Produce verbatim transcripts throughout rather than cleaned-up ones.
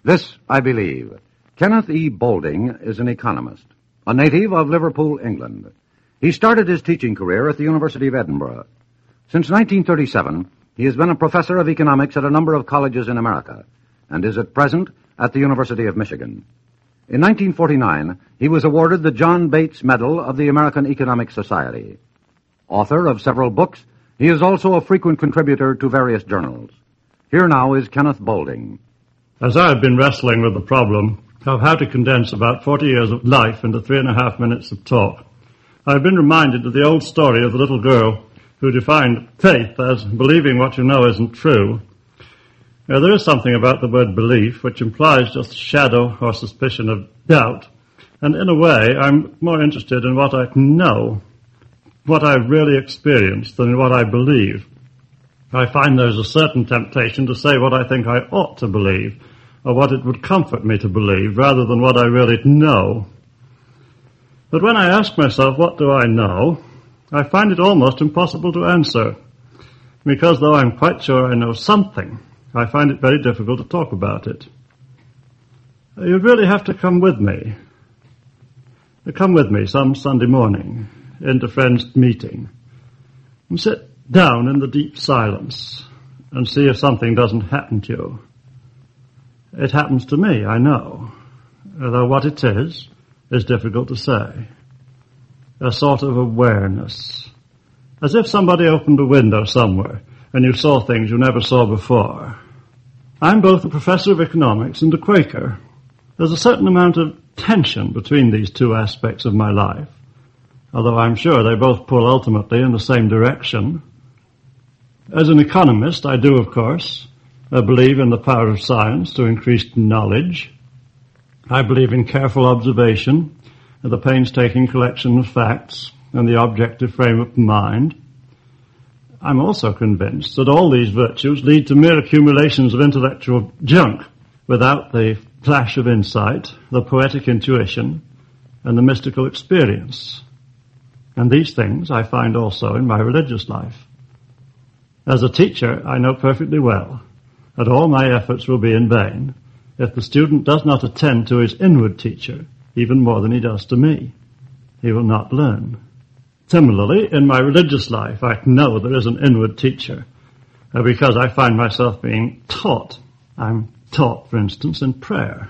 This I believe. Kenneth E. Boulding is an economist, a native of Liverpool, England. He started his teaching career at the University of Edinburgh. Since nineteen thirty-seven, he has been a professor of economics at a number of colleges in America, and is at present at the University of Michigan. In nineteen forty-nine, he was awarded the John Bates Medal of the American Economic Society. Author of several books, he is also a frequent contributor to various journals. Here now is Kenneth Boulding. As I have been wrestling with the problem of how to condense about forty years of life into three and a half minutes of talk, I have been reminded of the old story of the little girl who defined faith as believing what you know isn't true. Now, there is something about the word belief which implies just a shadow or suspicion of doubt, and in a way I'm more interested in what I know, what I really experienced, than in what I believe. I find there's a certain temptation to say what I think I ought to believe, or what it would comfort me to believe, rather than what I really know. But when I ask myself, what do I know, I find it almost impossible to answer, because though I'm quite sure I know something, I find it very difficult to talk about it. You'd really have to come with me. Come with me some Sunday morning into friends' meeting and sit down in the deep silence and see if something doesn't happen to you. It happens to me, I know, although what it is is difficult to say. A sort of awareness, as if somebody opened a window somewhere and you saw things you never saw before. I'm both a professor of economics and a Quaker. There's a certain amount of tension between these two aspects of my life, although I'm sure they both pull ultimately in the same direction. As an economist, I do, of course, I believe in the power of science to increase knowledge. I believe in careful observation, the painstaking collection of facts, and the objective frame of mind. I'm also convinced that all these virtues lead to mere accumulations of intellectual junk without the flash of insight, the poetic intuition, and the mystical experience. And these things I find also in my religious life. As a teacher, I know perfectly well that all my efforts will be in vain if the student does not attend to his inward teacher even more than he does to me. He will not learn. Similarly, in my religious life, I know there is an inward teacher uh, because I find myself being taught. I'm taught, for instance, in prayer.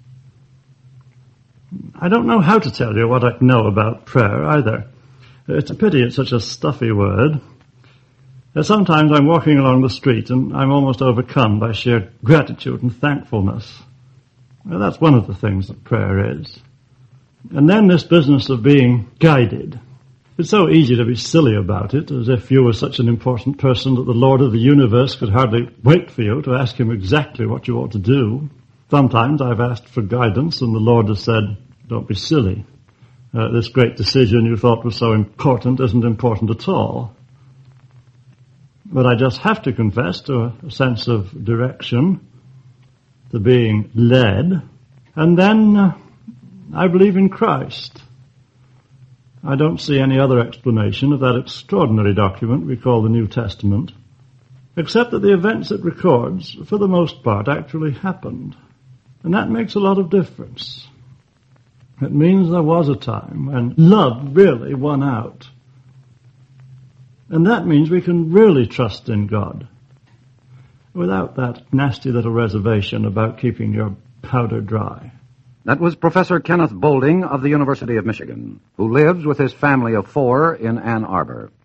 I don't know how to tell you what I know about prayer either. It's a pity it's such a stuffy word. Uh, sometimes I'm walking along the street and I'm almost overcome by sheer gratitude and thankfulness. Well, that's one of the things that prayer is. And then this business of being guided. It's so easy to be silly about it, as if you were such an important person that the Lord of the universe could hardly wait for you to ask him exactly what you ought to do. Sometimes I've asked for guidance and the Lord has said, don't be silly. Uh, this great decision you thought was so important isn't important at all. But I just have to confess to a, a sense of direction, to being led, and then uh, I believe in Christ. I don't see any other explanation of that extraordinary document we call the New Testament, except that the events it records, for the most part, actually happened. And that makes a lot of difference. It means there was a time when love really won out. And that means we can really trust in God, without that nasty little reservation about keeping your powder dry. That was Professor Kenneth Boulding of the University of Michigan, who lives with his family of four in Ann Arbor.